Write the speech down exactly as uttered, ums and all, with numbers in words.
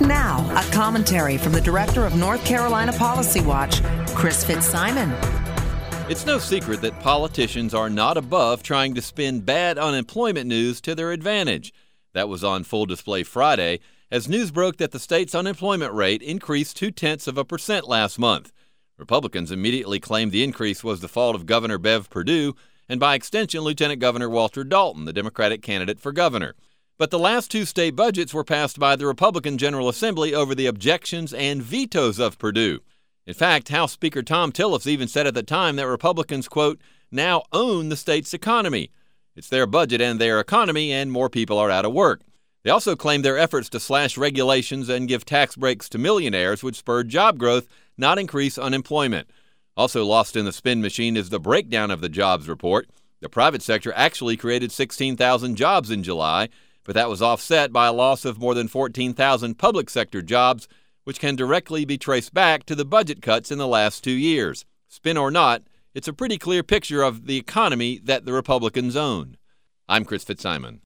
now, a commentary from the director of North Carolina Policy Watch, Chris Fitzsimon. It's no secret that politicians are not above trying to spin bad unemployment news to their advantage. That was on full display Friday as news broke that the state's unemployment rate increased two-tenths of a percent last month. Republicans immediately claimed the increase was the fault of Governor Bev Perdue and, by extension, Lieutenant Governor Walter Dalton, the Democratic candidate for governor. But the last two state budgets were passed by the Republican General Assembly over the objections and vetoes of Perdue. In fact, House Speaker Thom Tillis even said at the time that Republicans, quote, now own the state's economy. It's their budget and their economy, and more people are out of work. They also claimed their efforts to slash regulations and give tax breaks to millionaires would spur job growth, not increase unemployment. Also lost in the spin machine is the breakdown of the jobs report. The private sector actually created sixteen thousand jobs in July, but that was offset by a loss of more than fourteen thousand public sector jobs, which can directly be traced back to the budget cuts in the last two years. Spin or not, it's a pretty clear picture of the economy that the Republicans own. I'm Chris Fitzsimon.